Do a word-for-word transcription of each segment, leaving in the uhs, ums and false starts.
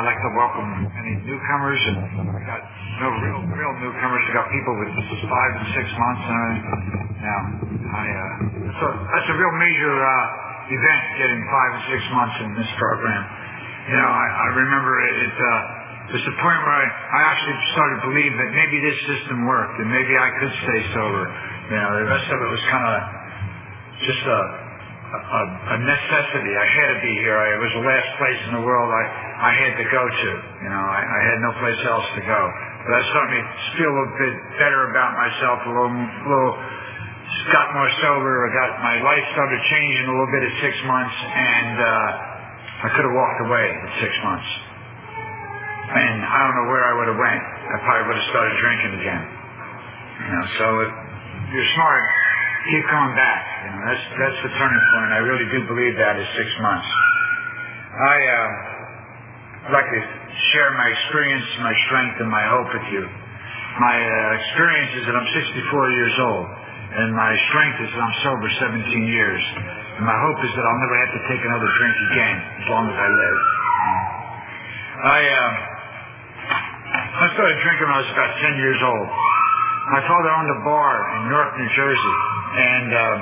I like to welcome any newcomers, and we got no real, real newcomers. We got people with five and six months. And now, I, uh, so that's a real major uh, event, getting five and six months in this program. You know, I, I remember it. it uh, There's a point where I, I actually started to believe that maybe this system worked, and maybe I could stay sober. You know, the rest of it was kind of just a, a, a necessity. I had to be here. I, it was the last place in the world I, I had to go to. You know, I, I had no place else to go. But I started to feel a little bit better about myself, a little, little got more sober. I got my life started changing a little bit at six months, and uh, I could have walked away at six months. And I don't know where I would have went. I probably would have started drinking again. You know, so if you're smart, keep coming back. You know, that's that's the turning point. I really do believe that is six months. I uh, would like to share my experience, my strength, and my hope with you. My uh, experience is that I'm sixty-four years old, and my strength is that I'm sober seventeen years. And my hope is that I'll never have to take another drink again as long as I live. I. Uh, I started drinking when I was about ten years old. My father owned a bar in Newark, New Jersey, and um,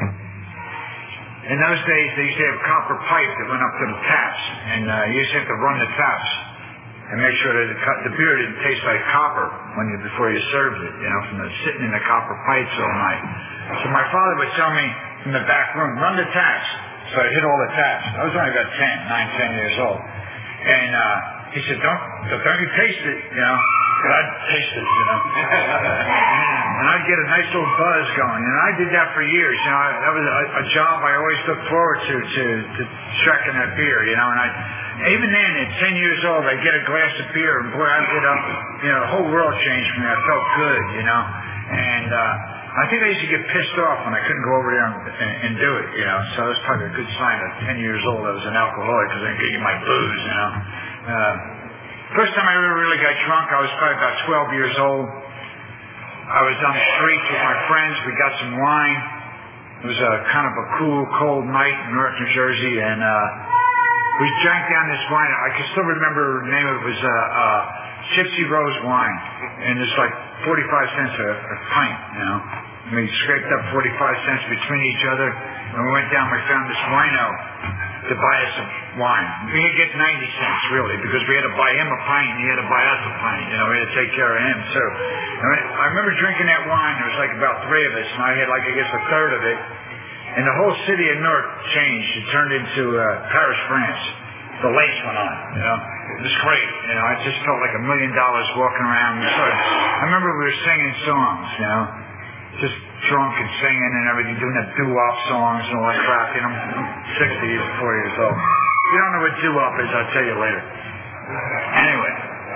in those days they used to have copper pipe that went up to the taps, and uh, you used to have to run the taps and make sure that the, the beer didn't taste like copper when you before you served it, you know, from the, sitting in the copper pipes all night. So my father would tell me from the back room, run the taps. So I hit all the taps. I was only about ten, nine, ten years old, and. Uh, He said, don't, don't you taste it, you know. But I'd taste it, you know. And I'd get a nice little buzz going. And I did that for years, you know. That was a, a job I always looked forward to, to, to striking that beer, you know. And I, even then, at ten years old, I'd get a glass of beer, and boy, I'd get up, you know, the whole world changed for me. I felt good, you know. And uh, I think I used to get pissed off when I couldn't go over there and, and, and do it, you know. So that was probably a good sign at ten years old I was an alcoholic, because I didn't get my booze, you know. Uh, first time I ever really got drunk, I was probably about twelve years old. I was on the streets with my friends. We got some wine. It was a kind of a cool, cold night in Newark, New Jersey, and uh, we drank down this wine. I can still remember the name of it was uh, uh, Gypsy Rose wine, and it's like forty-five cents a, a pint, you know. And we scraped up forty-five cents between each other, and we went down. We found this wino to buy us some wine. We could get ninety cents, really, because we had to buy him a pint and he had to buy us a pint. You know, we had to take care of him. So I remember drinking that wine. There was like about three of us, and I had like, I guess, a third of it. And the whole city of Newark changed. It turned into uh, Paris, France. The lights went on, you know. It was great. You know, I just felt like a million dollars walking around. We started, I remember we were singing songs, you know, just drunk and singing and everything, doing the doo-wop songs and all that crap. You know, I'm sixty-four years old. If you don't know what doo-wop is, I'll tell you later. Anyway,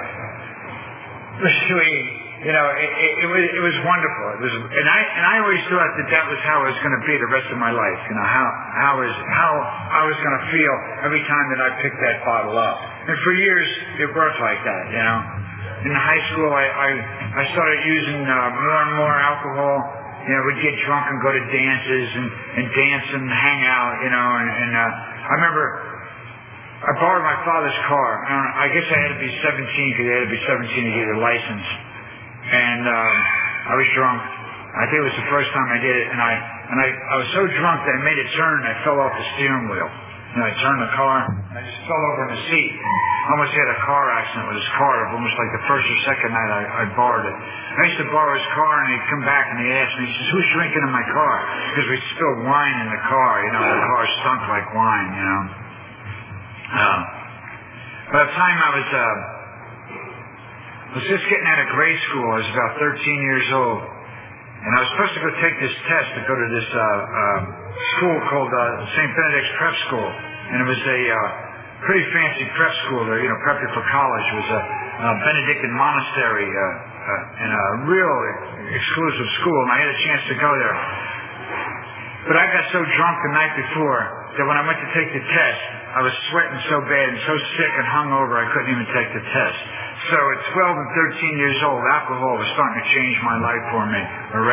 we, you know, it, it, it was it was wonderful. It was, and I and I always thought that that was how it was going to be the rest of my life. You know, how how is how I was going to feel every time that I picked that bottle up. And for years, it worked like that. You know, in high school, I I, I started using uh, more and more alcohol. You know, we'd get drunk and go to dances and, and dance and hang out, you know, and, and uh, I remember I borrowed my father's car. I, don't know, I guess I had to be seventeen because you had to be seventeen to get your license. And um, I was drunk. I think it was the first time I did it, and I and I, I was so drunk that I made a turn and I fell off the steering wheel. And I turned the car, and I just fell over in the seat. I almost had a car accident with his car, almost like the first or second night I, I borrowed it. I used to borrow his car, and he'd come back and he'd ask me, he says, who's drinking in my car? Because we spilled wine in the car, you know, the car stunk like wine, you know. Uh, by the time I was, uh, I was just getting out of grade school, I was about thirteen years old. And I was supposed to go take this test to go to this uh, uh, school called uh, Saint Benedict's Prep School. And it was a uh, pretty fancy prep school there, you know, prep you for college. It was a, a Benedictine monastery uh, uh, and a real exclusive school, and I had a chance to go there. But I got so drunk the night before that when I went to take the test, I was sweating so bad and so sick and hungover I couldn't even take the test. So at twelve and thirteen years old, alcohol was starting to change my life for me already.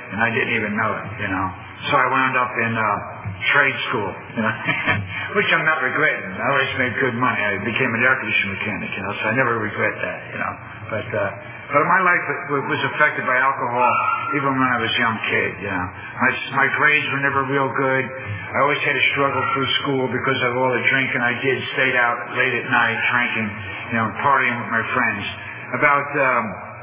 and I didn't even know it, you know. So I wound up in uh, trade school, you know, which I'm not regretting. I always made good money. I became an air conditioning mechanic, you know, so I never regret that, you know. But uh, but my life was affected by alcohol even when I was a young kid, you know. My, my grades were never real good. I always had to struggle through school because of all the drinking I did, stayed out late at night drinking, you know, partying with my friends. About, um,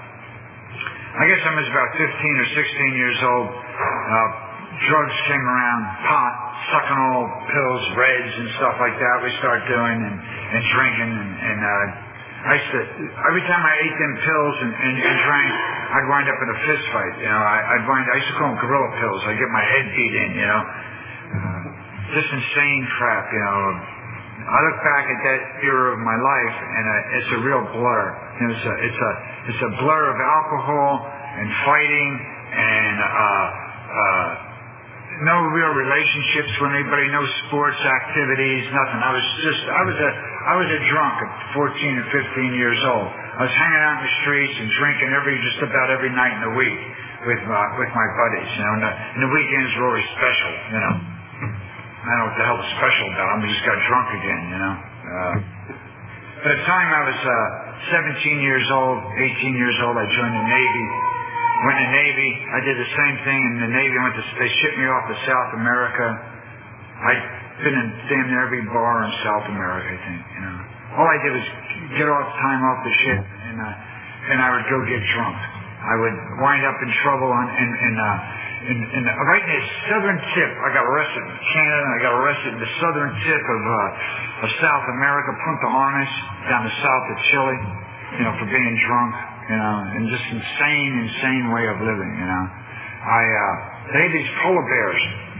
I guess I was about fifteen or sixteen years old. Uh, drugs came around, pot, sucking all pills, reds and stuff like that we started doing, and, and drinking, and, and uh, I used to, every time I ate them pills and, and, and drank, I'd wind up in a fist fight, you know. I, I'd wind, I used to call them gorilla pills. I'd get my head beat in, you know. Uh, just insane crap, you know. I look back at that era of my life, and uh, it's a real blur. You know, it's a, it's a, it's a blur of alcohol and fighting and uh, uh, no real relationships with anybody, no sports activities, nothing. I was just, I was a, I was a drunk at fourteen or fifteen years old. I was hanging out in the streets and drinking every, just about every night in the week with my, with my buddies, you know. And the, and the weekends were always special, you know. I don't know what the hell was special about them. We just got drunk again, you know. Uh, by the time I was uh, seventeen years old, eighteen years old, I joined the Navy. Went in the Navy. I did the same thing in the Navy. Went to, they shipped me off to South America. I'd been in damn near every bar in South America, I think, you know. All I did was get off time off the ship, and uh, and I would go get drunk. I would wind up in trouble on in in, uh, in, in uh, right in the southern tip. I got arrested in Canada, and I got arrested in the southern tip of uh, of South America, Punta Arenas, down the south of Chile, you know, for being drunk. You know, and just insane, insane way of living, you know. I, uh, they had these polar bears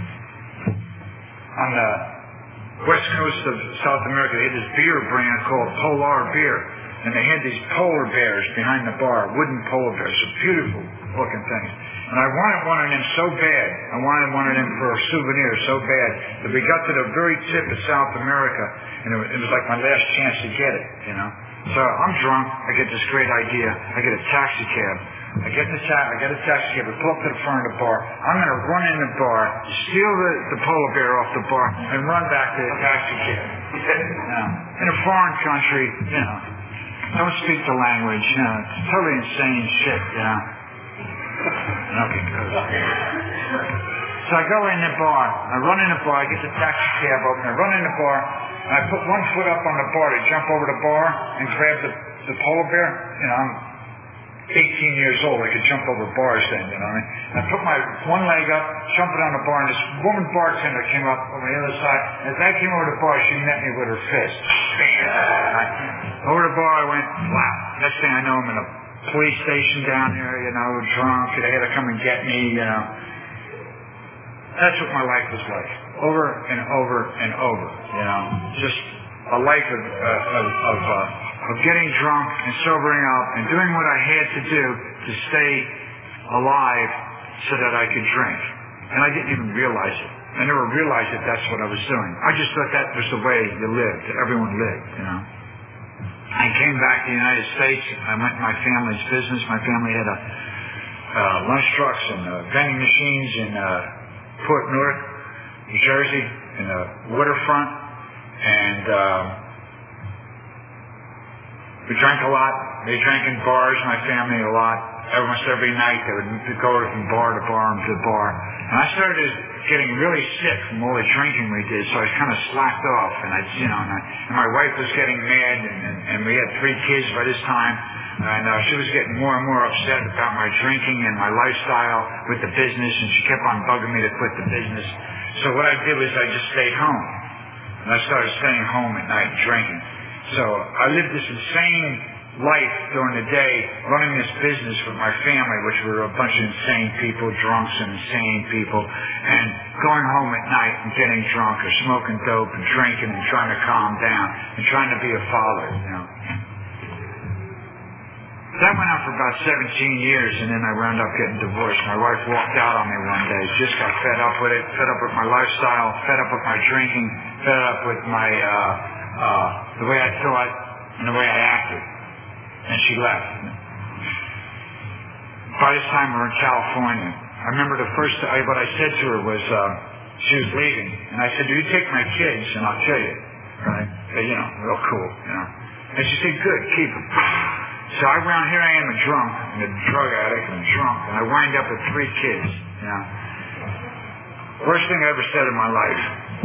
on the west coast of South America. They had this beer brand called Polar Beer, and they had these polar bears behind the bar, wooden polar bears, so beautiful looking things. And I wanted one of them so bad. I wanted one of them for a souvenir so bad that we got to the very tip of South America, and it was, it was like my last chance to get it, you know. So I'm drunk. I get this great idea. I get a taxi cab. I get the ta- I get a taxi cab. I pull up to the front of the bar. I'm going to run in the bar, steal the, the polar bear off the bar, and run back to the taxi cab. Now, in a foreign country, you know, don't speak the language. You know, it's totally insane shit. You know. Okay, good. So I go in the bar. I run in the bar. I get the taxi cab open. I run in the bar. I put one foot up on the bar to jump over the bar and grab the, the polar bear. You know, I'm eighteen years old. I could jump over bars then, you know what I mean? And I put my one leg up, jumping on the bar, and this woman bartender came up on the other side. And as I came over the bar, she met me with her fist. Bam! Over the bar I went, wow. Next thing I know, I'm in a police station down there, you know, drunk. They had to come and get me, you know. That's what my life was like. Over and over and over, you know. Just a life of, uh, of, of, uh, of getting drunk and sobering up and doing what I had to do to stay alive so that I could drink. And I didn't even realize it. I never realized that that's what I was doing. I just thought that was the way you lived, that everyone lived, you know. I came back to the United States. I went in my family's business. My family had a uh, lunch trucks and uh, vending machines in uh, Port Newark, New Jersey, in the waterfront, and um, we drank a lot. They drank in bars, my family, a lot. Almost every night they would go from bar to bar and to bar. And I started getting really sick from all the drinking we did, so I kind of slacked off. And I, you know, and, I, and my wife was getting mad, and, and, and we had three kids by this time. And uh, she was getting more and more upset about my drinking and my lifestyle with the business, and she kept on bugging me to quit the business. So what I did was I just stayed home. And I started staying home at night drinking. So I lived this insane life during the day, running this business with my family, which were a bunch of insane people, drunks and insane people, and going home at night and getting drunk or smoking dope and drinking and trying to calm down and trying to be a father, you know. That went on for about seventeen years, and then I wound up getting divorced. My wife walked out on me one day. She just got fed up with it, fed up with my lifestyle, fed up with my drinking, fed up with my uh, uh, the way I thought and the way I acted. And she left. By this time, we're in California. I I remember the first, I, what I said to her was, uh, she was leaving, and I said, "Do you take my kids, and I'll kill you." Right? But, you know, real cool, you know. And she said, "Good, keep them." So I wound, here I am a drunk, and a drug addict, and a drunk, and I wind up with three kids, you know. Worst thing I ever said in my life.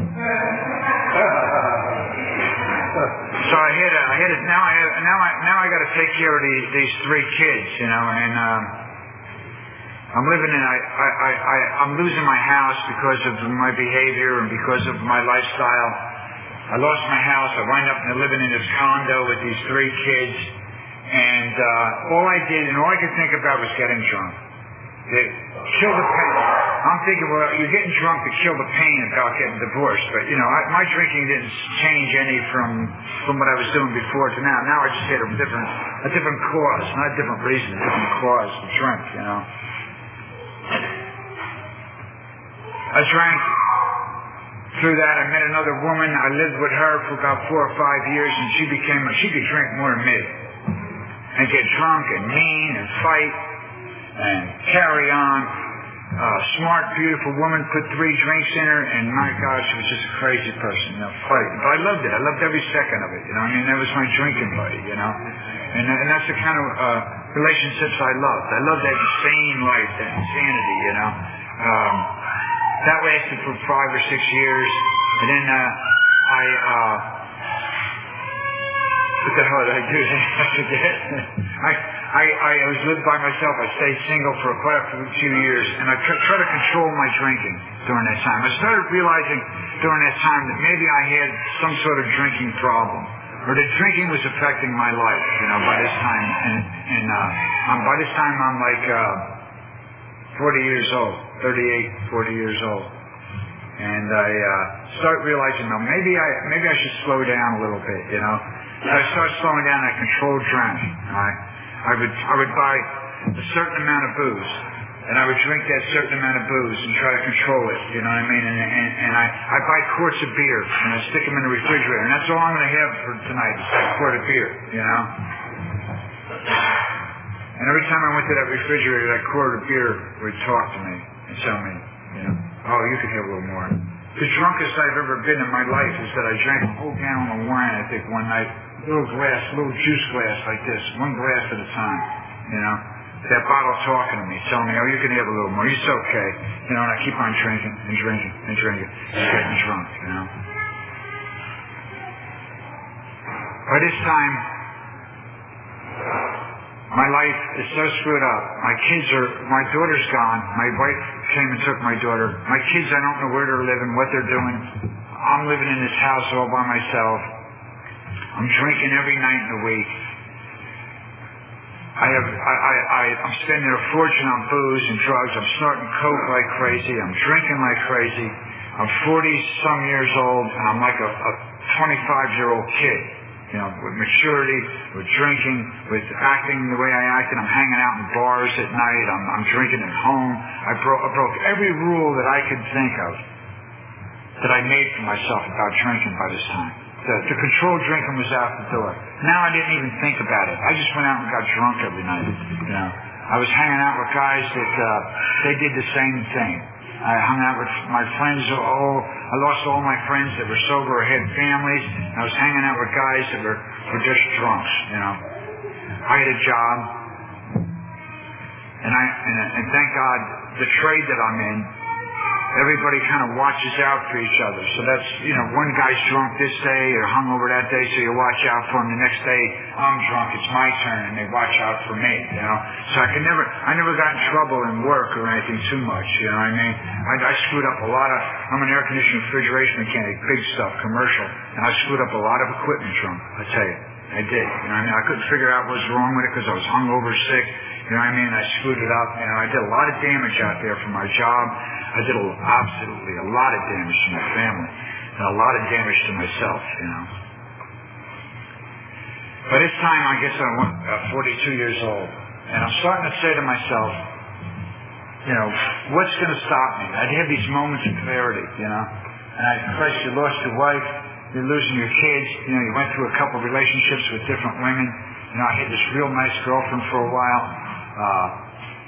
So I had to, I had to, now I have, now I, now I got to take care of these, these three kids, you know, and, um, I'm living in, I, I, I, I'm losing my house because of my behavior and because of my lifestyle. I lost my house. I wind up living in this condo with these three kids. And uh, all I did and all I could think about was getting drunk. It, kill the pain. I'm thinking, well, you're getting drunk to kill the pain about getting divorced. But, you know, I, my drinking didn't change any from from what I was doing before to now. Now I just had a different, a different cause, not a different reason, a different cause to drink, you know. I drank. Through that, I met another woman. I lived with her for about four or five years, and she became, she could drink more than me. And get drunk and mean and fight and carry on. Uh, smart, beautiful woman, put three drinks in her, and my God, she was just a crazy person, you know, fighting. But I loved it. I loved every second of it, you know. I mean, that was my drinking buddy, you know. And, and that's the kind of uh, relationships I loved. I loved that insane life, that insanity, you know. Um, That lasted for five or six years, and then uh, I, uh, what the hell did I do? I forget. I, I, I was lived by myself. I stayed single for quite a few years, and I tr- tried to control my drinking during that time. I started realizing during that time that maybe I had some sort of drinking problem, or that drinking was affecting my life. You know, by this time, and, and uh, um, by this time I'm like uh, forty years old. thirty-eight, forty years old. And I uh, start realizing, no, maybe I maybe I should slow down a little bit, you know. So I started slowing down. I controlled drinking. Right? I would I would buy a certain amount of booze, and I would drink that certain amount of booze and try to control it, you know what I mean? And and, and I I buy quarts of beer and I stick them in the refrigerator, and that's all I'm going to have for tonight is a quart of beer, you know. And every time I went to that refrigerator, that quart of beer would talk to me. And tell me, you know, oh, you can have a little more. The drunkest I've ever been in my life is that I drank a whole gallon of wine, I think, one night. A little glass, a little juice glass like this, one glass at a time, you know. That bottle talking to me, telling me, oh, you can have a little more. It's okay. You know, and I keep on drinking and drinking and drinking and getting drunk, you know. By this time, my life is so screwed up. My kids are, my daughter's gone. My wife came and took my daughter. My kids, I don't know where they're living, what they're doing. I'm living in this house all by myself. I'm drinking every night in the week. I have, I, I, I, I'm spending a fortune on booze and drugs. I'm snorting coke like crazy. I'm drinking like crazy. I'm forty some years old, and I'm like a, a twenty-five year old kid. You know, with maturity, with drinking, with acting the way I acted. I'm hanging out in bars at night. I'm, I'm drinking at home. I, bro- I broke every rule that I could think of that I made for myself about drinking by this time. The, the controlled drinking was out the door. Now I didn't even think about it. I just went out and got drunk every night. You know, I was hanging out with guys that uh, they did the same thing. I hung out with my friends. All I lost all my friends that were sober or had families. I was hanging out with guys that were, were just drunks. You know, I had a job, and I and, and thank God the trade that I'm in. Everybody kind of watches out for each other. So that's, you know, one guy's drunk this day or hungover that day, so you watch out for him. The next day, I'm drunk, it's my turn, and they watch out for me, you know. So I could never, I never got in trouble in work or anything too much, you know what I mean? I, I screwed up a lot of, I'm an air conditioning refrigeration mechanic, big stuff, commercial, and I screwed up a lot of equipment drunk, I tell you. I did, you know what I mean? I couldn't figure out what was wrong with it because I was hungover, sick, you know what I mean? I screwed it up, you know, I did a lot of damage out there for my job. I did a, absolutely a lot of damage to my family and a lot of damage to myself, you know. By this time, I guess I'm uh, forty-two years old, and I'm starting to say to myself, you know, what's going to stop me? I'd have these moments of clarity, you know. And I, Christ, you lost your wife, you're losing your kids, you know, you went through a couple of relationships with different women. You know, I had this real nice girlfriend for a while. Uh,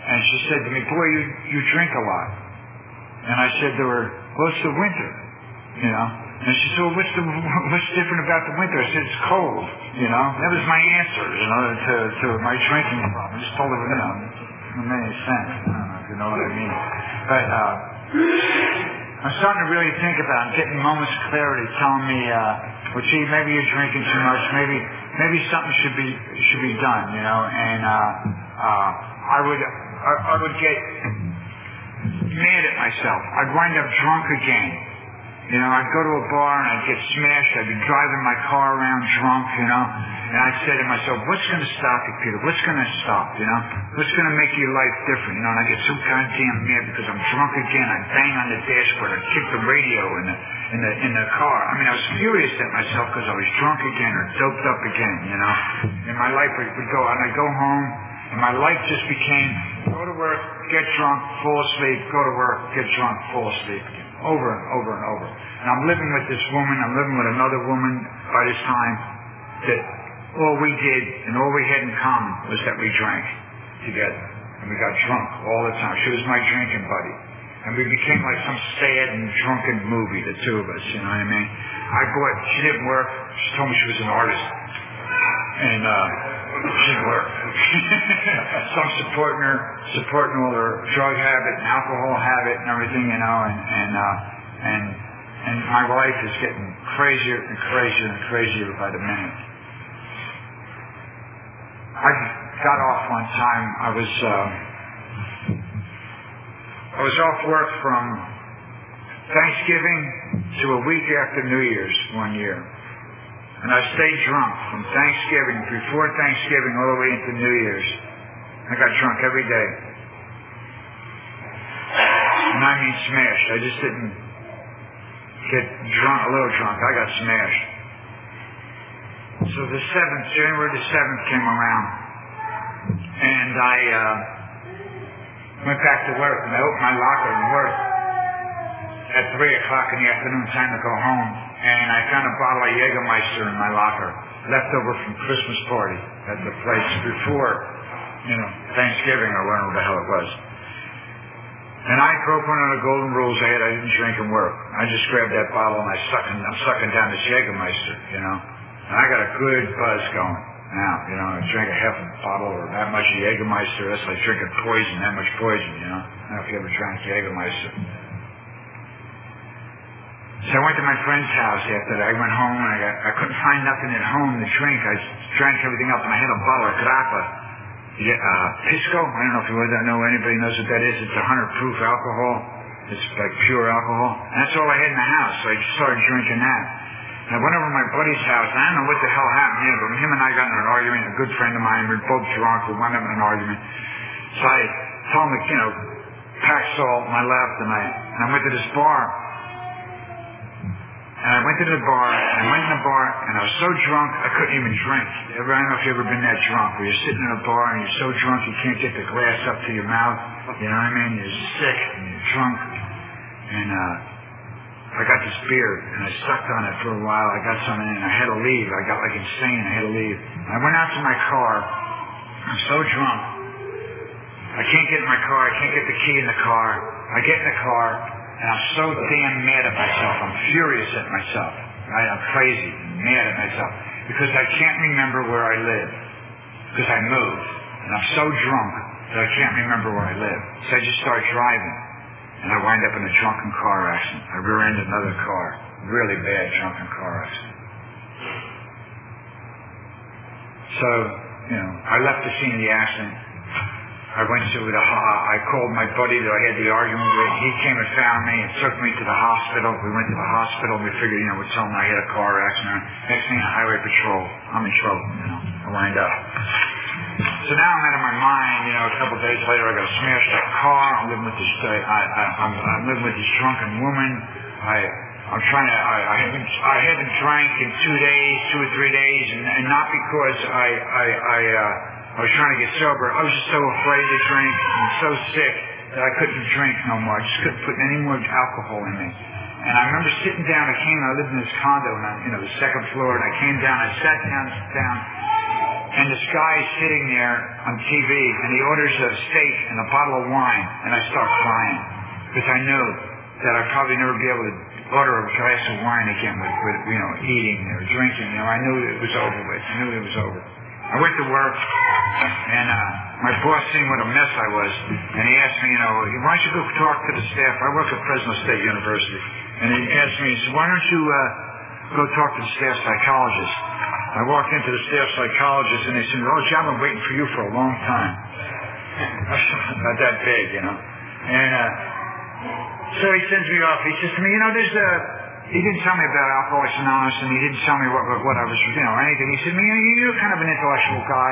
And she said to me, boy, you, you drink a lot. And I said to her, well, it's the winter, you know. And she said, well, what's, the, what's different about the winter? I said, it's cold, you know. That was my answer, you know, to, to my drinking problem. I just told her, you know, it made sense. I don't know if you know what I mean. But uh, I'm starting to really think about it. I'm getting moments of clarity telling me, uh, well, gee, maybe you're drinking too much. Maybe maybe something should be should be done, you know. And uh, uh, I would I, I would get mad at myself. I'd wind up drunk again. You know, I'd go to a bar and I'd get smashed. I'd be driving my car around drunk, you know. And I'd say to myself, what's going to stop you, Peter? What's going to stop, you know? What's going to make your life different, you know? And I get so goddamn mad because I'm drunk again. I'd bang on the dashboard. I'd kick the radio in the, in the, in the car. I mean, I was furious at myself because I was drunk again or doped up again, you know. And my life would, would go, and I'd go home, and my life just became go to work, get drunk, fall asleep, go to work, get drunk, fall asleep again. Over and over and over. And I'm living with this woman, I'm living with another woman by this time, that all we did and all we had in common was that we drank together. And we got drunk all the time. She was my drinking buddy. And we became like some sad and drunken movie, the two of us, you know what I mean? I bought, she didn't work, she told me she was an artist. And uh, she didn't work. So I'm supporting her, supporting all her drug habit and alcohol habit and everything, you know, and and uh, and and my life is getting crazier and crazier and crazier by the minute. I got off one time. I was uh, I was off work from Thanksgiving to a week after New Year's one year. And I stayed drunk from Thanksgiving, before Thanksgiving, all the way into New Year's. I got drunk every day. And I mean smashed. I just didn't get drunk, a little drunk. I got smashed. So the seventh, January the seventh came around. And I uh, went back to work. And I opened my locker and worked at three o'clock in the afternoon, time to go home. And I found a bottle of Jägermeister in my locker, left over from Christmas party at the place before, you know, Thanksgiving or whatever the hell it was. And I broke one of the golden rules I had. I didn't drink and work. I just grabbed that bottle and I sucking, I'm sucking down this Jägermeister, you know. And I got a good buzz going. Now, you know, I drank a half a bottle or that much of Jägermeister. That's like drinking poison, that much poison, you know. I don't know if you ever drank Jägermeister. So I went to my friend's house after that. I went home and I got, I couldn't find nothing at home to drink. I drank everything up and I had a bottle of Grappa. Yeah, uh, Pisco. I don't know if you know anybody knows what that is. It's a hundred proof alcohol. It's like pure alcohol. And that's all I had in the house. So I just started drinking that. And I went over to my buddy's house. And I don't know what the hell happened here, but him and I got in an argument. A good friend of mine. We were both drunk. We wound up in an argument. So I told him to, you know, pack salt on my left, and I, and I went to this bar. And I went to the bar, and I went in the bar, and I was so drunk, I couldn't even drink. I don't know if you've ever been that drunk, where you're sitting in a bar, and you're so drunk you can't get the glass up to your mouth. You know what I mean? You're sick, and you're drunk. And uh, I got this beer, and I sucked on it for a while. I got some in, and I had to leave. I got like insane. I had to leave. I went out to my car. I'm so drunk. I can't get in my car. I can't get the key in the car. I get in the car. And I'm so damn mad at myself. I'm furious at myself. Right? I'm crazy, mad at myself. Because I can't remember where I live. Because I moved. And I'm so drunk that I can't remember where I live. So I just start driving. And I wind up in a drunken car accident. I rear-ended another car. Really bad drunken car accident. So, you know, I left the scene of the accident. I went to the, I called my buddy that I had the argument with. He came and found me and took me to the hospital. We went to the hospital. We figured, you know, we'd tell him I had a car accident. Next thing, highway patrol. I'm in trouble, you know. I wind up. So now I'm out of my mind, you know, a couple of days later I got a smashed up car. I'm living with this, I, I, I'm, I'm living with this drunken woman. I, I'm trying to, I, I haven't, I haven't drank in two days, two or three days, and, and not because I, I, I, uh, I was trying to get sober. I was just so afraid to drink and so sick that I couldn't drink no more. I just couldn't put any more alcohol in me. And I remember sitting down. I came, I lived in this condo, and I, you know, the second floor, and I came down. I sat down, down, and this guy is sitting there on T V, and he orders a steak and a bottle of wine, and I start crying because I knew that I'd probably never be able to order a glass of wine again with, with you know, eating or drinking. You know, I knew it was over with. I knew it was over. I went to work, and uh, my boss seen what a mess I was, and he asked me, you know, why don't you go talk to the staff? I work at Fresno State University, and he asked me, he said, why don't you uh, go talk to the staff psychologist? I walked into the staff psychologist, and they said, oh, gee, I've been waiting for you for a long time. Not that big, you know. And uh, so he sends me off. He says to me, you know, there's a... He didn't tell me about Alcoholics Anonymous, and he didn't tell me what, what, what I was, you know, anything. He said, man, you're kind of an intellectual guy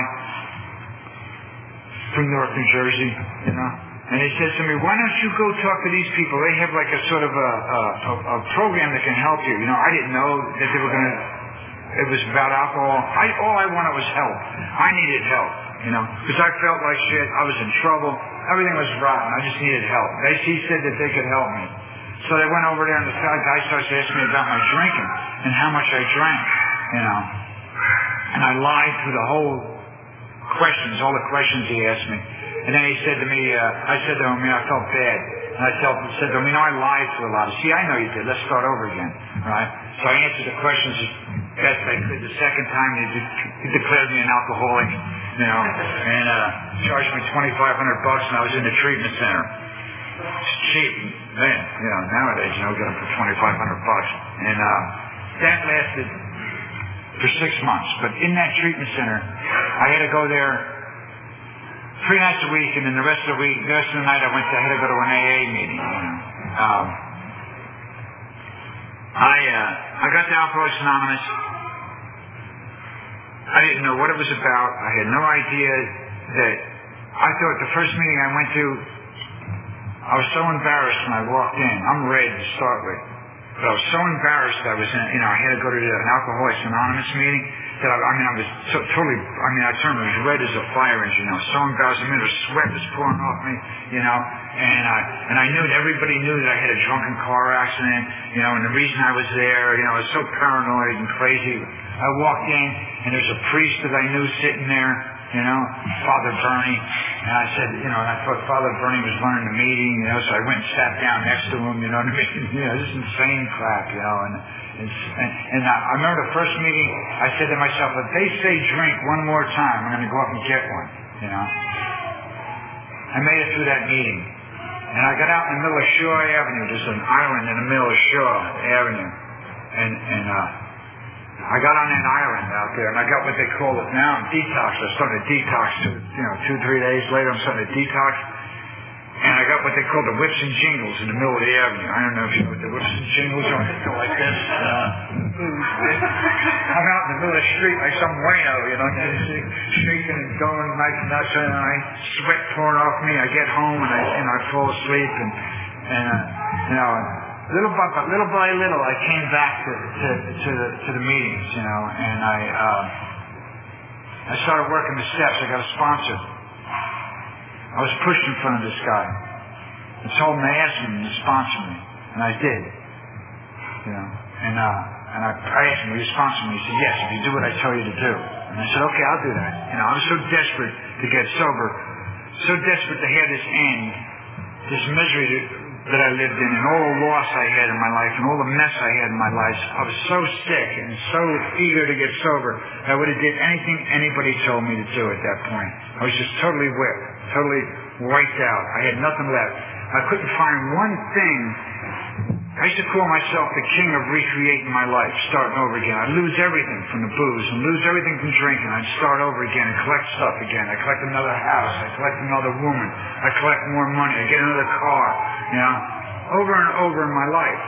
from Newark, New Jersey, you know. And he says to me, why don't you go talk to these people? They have like a sort of a, a, a program that can help you. You know, I didn't know that they were going to, it was about alcohol. I, all I wanted was help. I needed help, you know, because I felt like shit. I was in trouble. Everything was rotten. I just needed help. They, he said that they could help me. So they went over there, and the guy starts asking me about my drinking and how much I drank, you know. And I lied through the whole questions, all the questions he asked me. And then he said to me, uh, I said to him, you know, I felt bad. And I felt, said to him, you know, I lied through a lot. See, I know you did. Let's start over again, right? So I answered the questions as best I could. The second time, he, de- he declared me an alcoholic, you know, and uh, charged me twenty-five hundred bucks, and I was in the treatment center. It's cheap. Man, you know, nowadays, you know, get them for twenty-five hundred bucks. And uh, that lasted for six months. But in that treatment center, I had to go there three nights a week, and then the rest of the week, the rest of the night, I went to, I had to go to an A A meeting. You know. um, I, uh, I got to Alcoholics Anonymous. I didn't know what it was about. I had no idea that, I thought the first meeting I went to, I was so embarrassed when I walked in. I'm red to start with. But I was so embarrassed I was in, you know, I had to go to an Alcoholics Anonymous meeting that I, I mean, I was so, totally, I mean, I turned as red as a fire engine. I was so embarrassed. I mean, the sweat was pouring off me, you know, and I, and I knew that everybody knew that I had a drunken car accident, you know, and the reason I was there, you know, I was so paranoid and crazy. I walked in, and there's a priest that I knew sitting there, you know, Father Bernie. And I said, you know, and I thought Father Bernie was running the meeting, you know, so I went and sat down next to him, you know what I mean? You know, this is insane crap, you know, and and, and I, I remember the first meeting, I said to myself, if they say drink one more time, I'm going to go up and get one, you know. I made it through that meeting. And I got out in the middle of Shaw Avenue. There's an island in the middle of Shaw Avenue. And, and, uh, I got on that island out there, and I got what they call it now, detox. I started to detox, two, you know, two, three days later, I'm starting to detox. And I got what they call the whips and jingles in the middle of the avenue. I don't know if you know what the whips and jingles are. They go like this. Uh, I'm out in the middle of the street like some wino, you know, shaking and going like nuts, and I sweat pouring off me. I get home, and I, and I fall asleep, and, and uh, you know, little by little by little, I came back to to, to the to the meetings, you know, and I uh, I started working the steps. I got a sponsor. I was pushed in front of this guy. I told him to ask him to sponsor me, and I did. You know, and uh, and I, I asked him, will you sponsor me? He said, yes, if you do what I tell you to do. And I said, okay, I'll do that. You know, I was so desperate to get sober, so desperate to have this end, this misery that, that I lived in, and all the loss I had in my life, and all the mess I had in my life. I was so sick and so eager to get sober, I would have did anything anybody told me to do at that point. I was just totally whipped. Totally wiped out. I had nothing left. I couldn't find one thing. I used to call myself the king of recreating my life, starting over again. I'd lose everything from the booze and lose everything from drinking. I'd start over again and collect stuff again. I'd collect another house. I'd collect another woman. I'd collect more money. I'd get another car. You know, over and over in my life.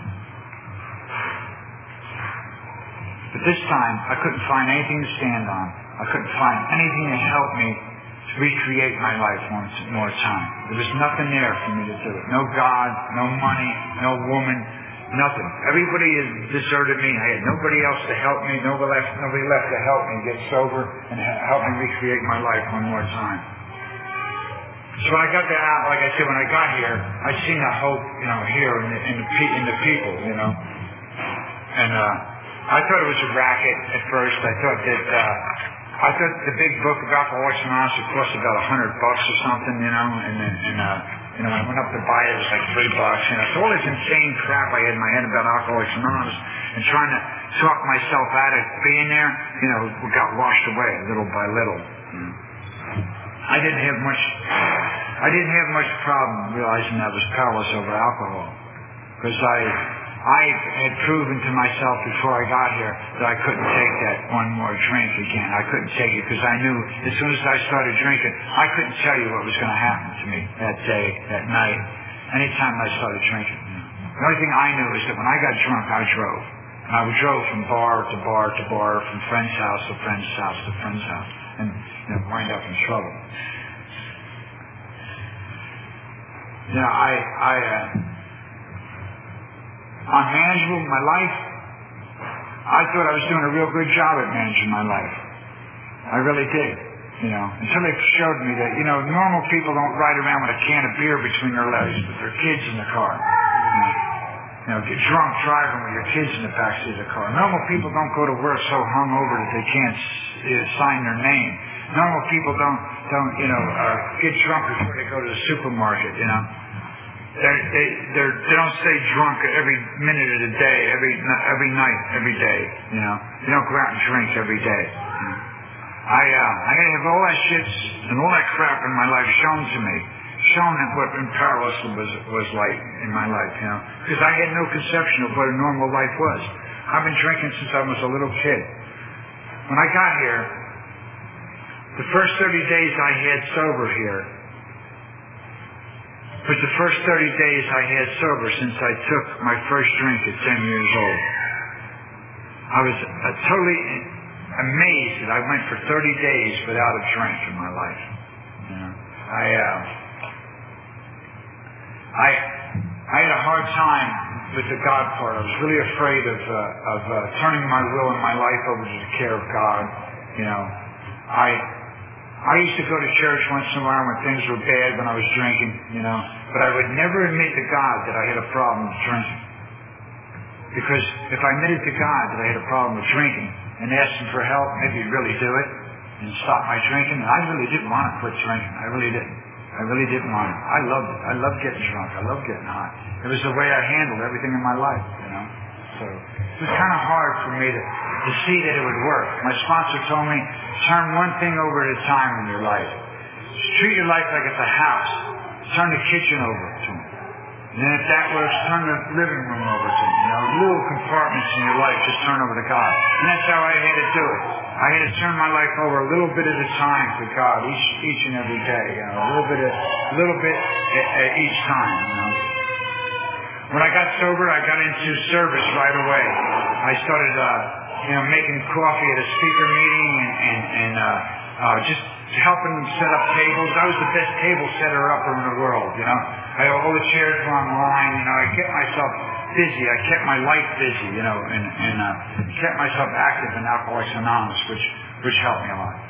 But this time, I couldn't find anything to stand on. I couldn't find anything to help me recreate my life once more time. There was nothing there for me to do it. No God, no money, no woman, nothing. Everybody had deserted me. I had nobody else to help me. Nobody left, nobody left to help me get sober and help me recreate my life one more time. So when I got that out, like I said, when I got here, I seen the hope, you know, here in the, in the, in the people, you know. And uh, I thought it was a racket at first. I thought that uh, I thought the big book of Alcoholics Anonymous would cost about a hundred bucks or something, you know, and then, and, uh, you know, when I went up to buy it, it was like three bucks, you know. So all this insane crap I had in my head about Alcoholics Anonymous and trying to talk myself out of being there, you know, got washed away little by little. You know. I didn't have much, I didn't have much problem realizing I was powerless over alcohol, because I, I had proven to myself before I got here that I couldn't take that one more drink again. I couldn't take it because I knew as soon as I started drinking, I couldn't tell you what was going to happen to me that day, that night, anytime I started drinking. The only thing I knew is that when I got drunk, I drove. And I drove from bar to bar to bar, from friend's house to friend's house to friend's house, and you know, wind up in trouble. You know, I, I, uh, unmanageable in my life. I thought I was doing a real good job at managing my life. I really did, you know, until they showed me that, you know, normal people don't ride around with a can of beer between their legs with their kids in the car. You know, you know, get drunk driving with your kids in the backseat of the car. Normal people don't go to work so hungover that they can't uh, sign their name. Normal people don't, don't you know, uh, get drunk before they go to the supermarket, you know. They're, they they're, they don't stay drunk every minute of the day, every every night, every day. You know, you don't go out and drink every day. You know? I uh, I gotta have all that shit and all that crap in my life shown to me, shown at what powerless was was like in my life. You know, because I had no conception of what a normal life was. I've been drinking since I was a little kid. When I got here, the first thirty days I had sober here was the first thirty days I had sober since I took my first drink at ten years old. I was uh, totally amazed that I went for thirty days without a drink in my life. You know, I, uh, I, I had a hard time with the God part. I was really afraid of, uh, of uh, turning my will and my life over to the care of God. You know, I, I used to go to church once in a while when things were bad when I was drinking, you know, but I would never admit to God that I had a problem with drinking. Because if I admitted to God that I had a problem with drinking and asked Him for help, maybe He'd really do it and stop my drinking. And I really didn't want to quit drinking. I really didn't. I really didn't want it. I loved it. I loved getting drunk. I loved getting high. It was the way I handled everything in my life, you know. So it was kind of hard for me to, to see that it would work. My sponsor told me, turn one thing over at a time in your life. Just treat your life like it's a house. Turn the kitchen over to Him. And then if that works, turn the living room over to Him. You know, little compartments in your life, just turn over to God. And that's how I had to do it. I had to turn my life over a little bit at a time to God, each each and every day. You know, a little bit, a little bit at, at each time. You know. When I got sober, I got into service right away. I started, uh, you know, making coffee at a speaker meeting and and, and uh, uh, just helping them set up tables. I was the best table setter upper in the world. You know, I all the chairs were on the line. You know, I kept myself busy. I kept my life busy. You know, and and uh, kept myself active in Alcoholics Anonymous, which which helped me a lot.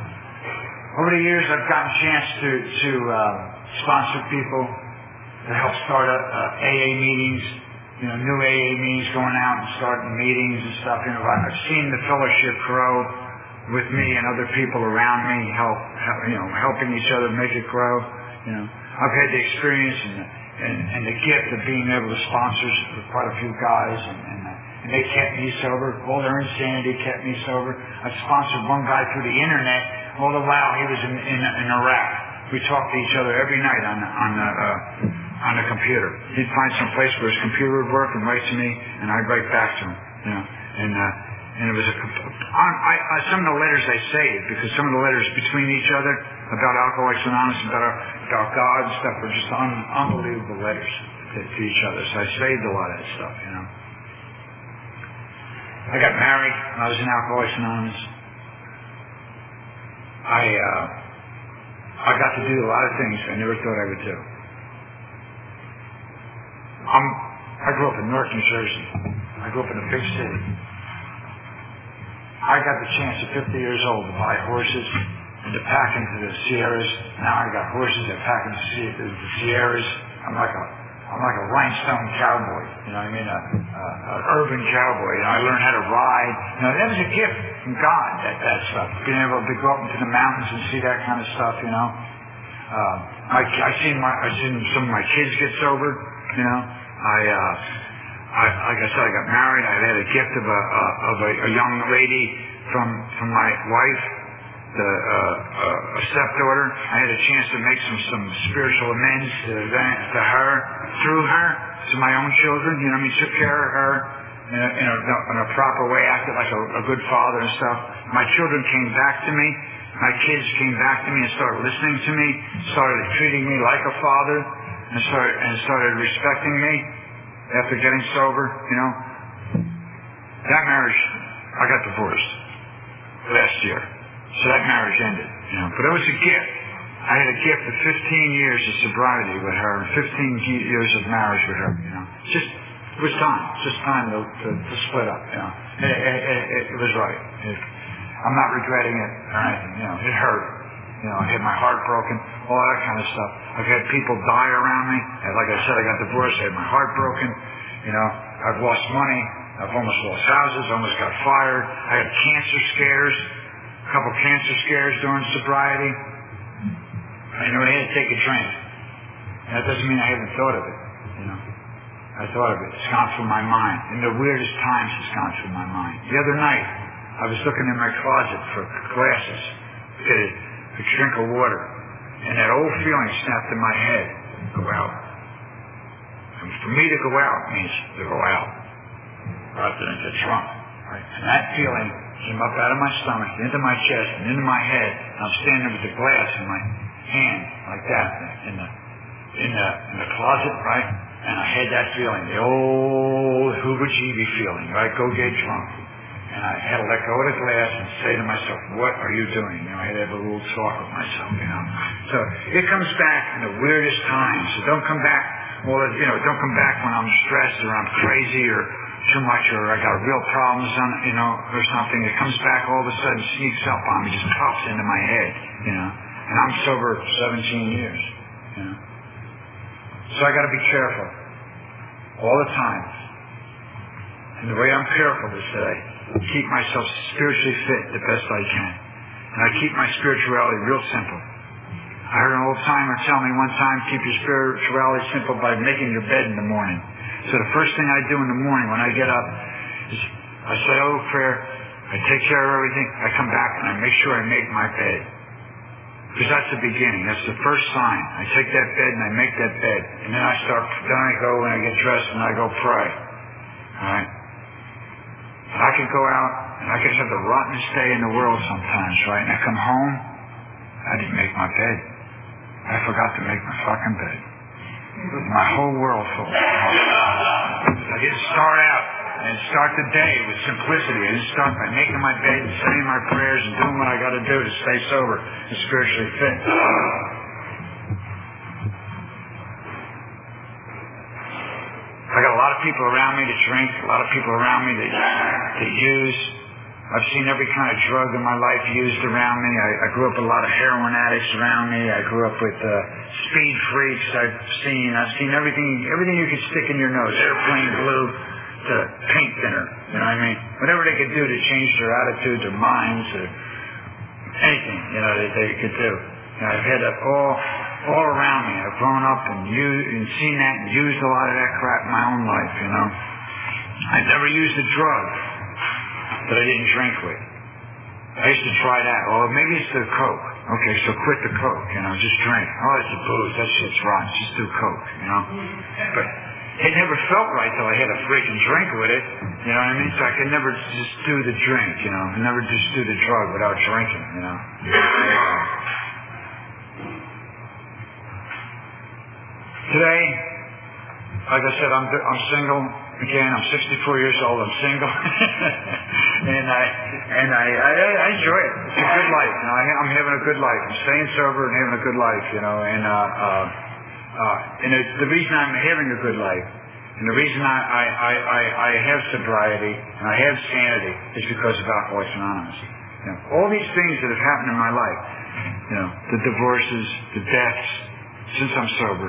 Over the years, I've gotten a chance to to uh, sponsor people, to help start up uh, A A meetings, you know, new A A meetings, going out and starting meetings and stuff. You know, I've seen the fellowship grow with me and other people around me, help, help you know, helping each other make it grow. You know, I've had the experience and the, and, and the gift of being able to sponsor quite a few guys, and, and, uh, and they kept me sober. All their insanity kept me sober. I sponsored one guy through the internet. All the while he was in, in, in Iraq. We talked to each other every night on the, on the uh, on the computer. He'd find some place where his computer would work and write to me, and I'd write back to him. You know, and uh, and it was a on, I, I, some of the letters I saved, because some of the letters between each other about Alcoholics Anonymous, about our, about God and stuff, were just un, unbelievable letters to, to each other. So I saved a lot of that stuff. You know, I got married when I was in Alcoholics Anonymous. I uh, I got to do a lot of things I never thought I would do. I'm, I grew up in Newark, New Jersey. I grew up in a big city. I got the chance at fifty years old to buy horses and to pack into the Sierras. Now I got horses that pack into the Sierras. I'm like a, I'm like a rhinestone cowboy, you know what I mean? A, a, a urban cowboy. You know, I learned how to ride. You know, that was a gift from God, that, that stuff. Being able to go up into the mountains and see that kind of stuff, you know. Uh, I, I seen my, I seen some of my kids get sober, you know. I, uh, I, like I said, I got married. I had a gift of a, uh, of a, a young lady from, from my wife, the, uh, uh, a stepdaughter. I had a chance to make some, some spiritual amends to, that, to her, through her, to my own children. You know what I mean? Took care of her in a, in a, in a proper way, acted like a, a good father and stuff. My children came back to me. My kids came back to me and started listening to me, started treating me like a father, and started, and started respecting me after getting sober, you know. That marriage, I got divorced last year. So that marriage ended, you know. But it was a gift. I had a gift of fifteen years of sobriety with her, and fifteen years of marriage with her, you know. Just, it was time. It's just time to, to, to split up, you know. It, it, it, it was right. It, I'm not regretting it or anything, you know. It hurt. You know, I had my heart broken, all that kind of stuff. I've had people die around me. And like I said, I got divorced. I had my heart broken. You know, I've lost money. I've almost lost houses. Almost got fired. I had cancer scares. A couple cancer scares during sobriety. I know I had to take a drink. And that doesn't mean I haven't thought of it, you know. I thought of it. It's gone through my mind. In the weirdest times, it's gone through my mind. The other night, I was looking in my closet for glasses to get a, a drink of water. And that old feeling snapped in my head. Go out. And for me to go out means to go out. Rather than get drunk. Right? And that feeling came up out of my stomach, into my chest, and into my head. And I'm standing with the glass in my hand, like that, in the in the in the closet, right? And I had that feeling, the old hooba-jeeby feeling, right? Go get drunk. And I had to let go of the glass and say to myself, what are you doing? You know, I had to have a little talk with myself, you know. So it comes back in the weirdest times. So don't come back, well, you know, don't come back when I'm stressed or I'm crazy or too much or I got real problems on, you know, or something. It comes back all of a sudden, sneaks up on me, just pops into my head, you know. And I'm sober seventeen years, you know. So I got to be careful all the time. And the way I'm careful is that I keep myself spiritually fit the best I can. And I keep my spirituality real simple. I heard an old timer tell me one time, keep your spirituality simple by making your bed in the morning. So the first thing I do in the morning when I get up is I say, oh, prayer, I take care of everything, I come back and I make sure I make my bed. Because that's the beginning, that's the first sign. I take that bed and I make that bed. And then I start, then I go and I get dressed and I go pray. Alright? I could go out and I could have the rottenest day in the world sometimes, right? And I come home, I didn't make my bed. I forgot to make my fucking bed. My whole world full. I didn't start out and start the day with simplicity. I didn't start by making my bed and saying my prayers and doing what I got to do to stay sober and spiritually fit. I got a lot of people around me that drink, a lot of people around me that, that use. I've seen every kind of drug in my life used around me. I, I grew up with a lot of heroin addicts around me. I grew up with uh, speed freaks. I've seen I've seen everything everything you could stick in your nose, airplane glue to paint thinner. You know what I mean? Whatever they could do to change their attitude, their minds, or anything, you know, that they could do. You know, I've had that all all around me. I've grown up and used and seen that and used a lot of that crap in my own life. You know, I've never used a drug that I didn't drink with. I used to try that. Well, maybe it's the Coke. Okay, so quit the Coke, you know, just drink. Oh, it's the booze. That shit's rotten. Just do Coke, you know. But it never felt right till I had a freaking drink with it. You know what I mean? So I could never just do the drink, you know. Never just do the drug without drinking, you know. Today, like I said, I'm I'm single. Again, I'm sixty-four years old. I'm single, and I and I, I I enjoy it. It's a good life. You know, I, I'm having a good life. I'm staying sober and having a good life. You know, and uh, uh, uh, and it, the reason I'm having a good life, and the reason I I, I, I I have sobriety and I have sanity is because of Alcoholics Anonymous. You know, all these things that have happened in my life, you know, the divorces, the deaths, since I'm sober,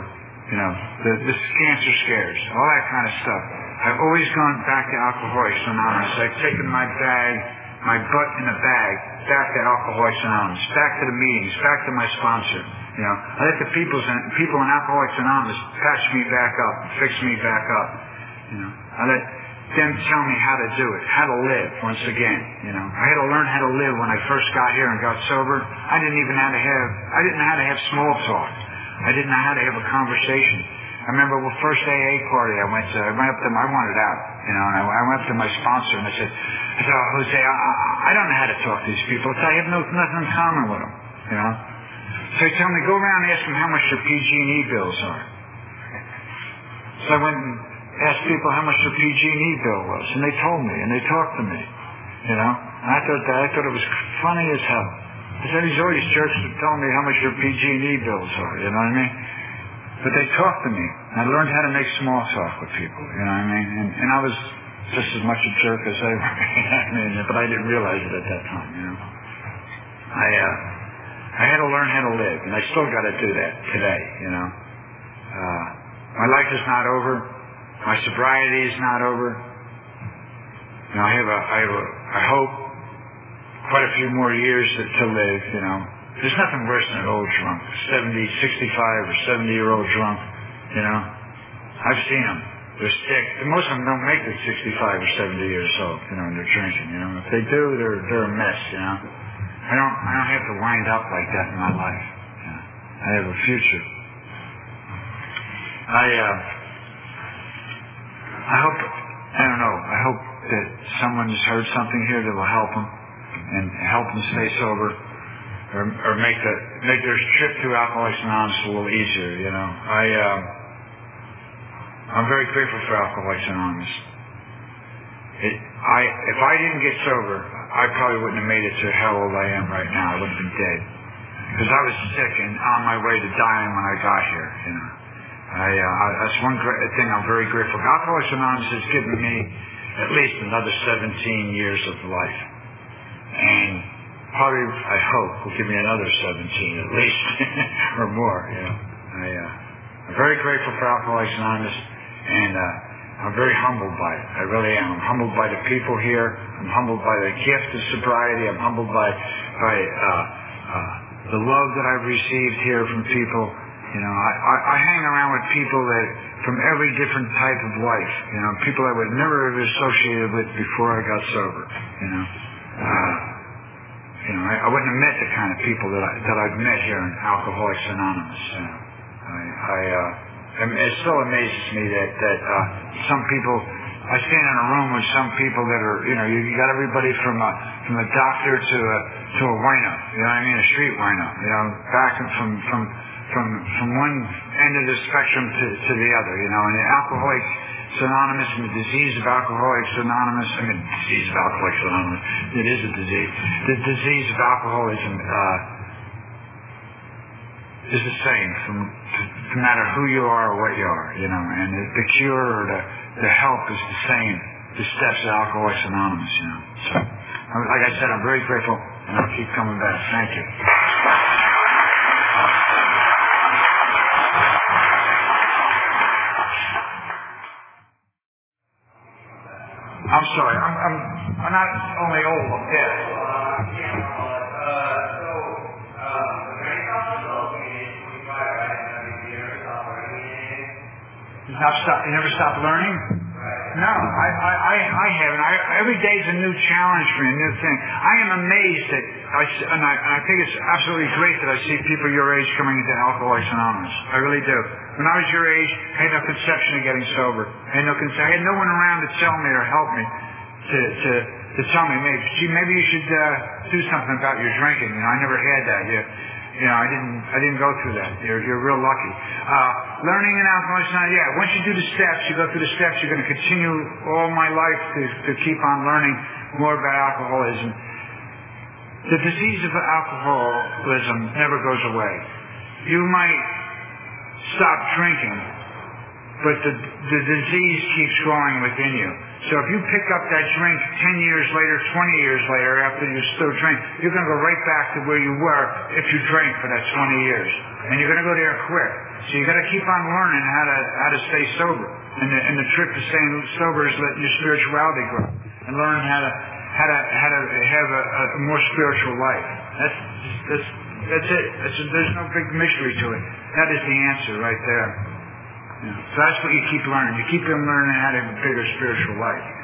You know, the, the cancer scares, all that kind of stuff. I've always gone back to Alcoholics Anonymous. I've taken my bag, my butt in a bag, back to Alcoholics Anonymous, back to the meetings, back to my sponsor. You know, I let the people, people in Alcoholics Anonymous patch me back up, fix me back up. You know, I let them tell me how to do it, how to live. Once again, you know, I had to learn how to live when I first got here and got sober. I didn't even know how to have, I didn't know how to have small talk. I didn't know how to have a conversation. I remember the first A A party I went to, I went up to, I wanted out, you know, and I, I went up to my sponsor and I said, I said, oh, Jose, I, I, I don't know how to talk to these people. I said, I have no, nothing in common with them, you know. So he told me, go around and ask them how much their P G and E bills are. So I went and asked people how much their P G and E bill was, and they told me, and they talked to me, you know. And I thought that, I thought it was funny as hell. I said, these all these jerks are telling me how much their P G and E bills are, you know what I mean? But they talked to me, and I learned how to make small talk with people, you know what I mean? And, and I was just as much a jerk as they were, I mean, but I didn't realize it at that time, you know. I, uh, I had to learn how to live, and I still got to do that today, you know. Uh, my life is not over. My sobriety is not over. You know, I have a, I have a, I hope, quite a few more years to, to live, you know. There's nothing worse than an old drunk, seventy, sixty-five or seventy-year-old drunk, you know. I've seen them. They're sick. Most of them don't make it sixty-five or seventy years old, you know, and they're drinking, you know. If they do, they're, they're a mess, you know. I don't, I don't have to wind up like that in my life. You know. I have a future. I, uh, I hope, I don't know, I hope that someone has heard something here that will help them and help them stay sober, or, or make the, make their trip to Alcoholics Anonymous a little easier, you know. I, uh, I'm very grateful for Alcoholics Anonymous. It, I, if I didn't get sober, I probably wouldn't have made it to how old I am right now. I would have been dead. Because I was sick and on my way to dying when I got here, you know. I, uh, I, that's one great thing I'm very grateful for. Alcoholics Anonymous has given me at least another seventeen years of life. And probably, I hope, will give me another seventeen at least, or more, you know. I, uh, I'm very grateful for Alcoholics Anonymous, and uh, I'm very humbled by it. I really am. I'm humbled by the people here. I'm humbled by the gift of sobriety. I'm humbled by, by uh, uh, the love that I've received here from people. You know, I, I, I hang around with people that from every different type of life. You know, people I would never have associated with before I got sober. You know, uh, you know, I, I wouldn't have met the kind of people that I, that I've met here in Alcoholics Anonymous. You know, I, I uh, it still amazes me that that uh, some people. I stand in a room with some people that are, you know, you, you got everybody from a from a doctor to a to a wino. You know what I mean? A street wino. You know, back and from from. From from one end of the spectrum to, to the other, you know, and the Alcoholics Anonymous and the disease of Alcoholics Anonymous, I mean, disease of Alcoholics Anonymous, it is a disease. The disease of alcoholism uh, is the same, from, no matter who you are or what you are, you know, and the, the cure or the, the help is the same, the steps of Alcoholics Anonymous, you know. So, like I said, I'm very grateful, and I'll keep coming back. Thank you. I'm sorry, I'm, I'm, I'm not only old, I'm dead. You never stop, you never stop learning? No, I, I, I, I haven't. I, every day is a new challenge for me, a new thing. I am amazed that, I, and, I, and I think it's absolutely great that I see people your age coming into Alcoholics Anonymous. I really do. When I was your age, I had no conception of getting sober. I had no conception. I had no one around to tell me or help me to to, to tell me, maybe, gee, maybe you should uh, do something about your drinking. You know, I never had that. You, you know, I didn't I didn't go through that. You're you're real lucky. Uh, learning in Alcoholics Anonymous, yeah. Once you do the steps, you go through the steps. You're going to continue all my life to to keep on learning more about alcoholism. The disease of alcoholism never goes away. You might stop drinking, but the, the disease keeps growing within you. So if you pick up that drink ten years later, twenty years later, after you still drink, you're going to go right back to where you were if you drank for that twenty years. and you're going to go there quick. So you got to keep on learning how to how to stay sober. And the, and the trick to staying sober is letting your spirituality grow and learn how to how to how to have a, a more spiritual life. That's that's that's it. That's a, there's no big mystery to it. That is the answer right there. Yeah. So that's what you keep learning. You keep them learning how to have a bigger spiritual life.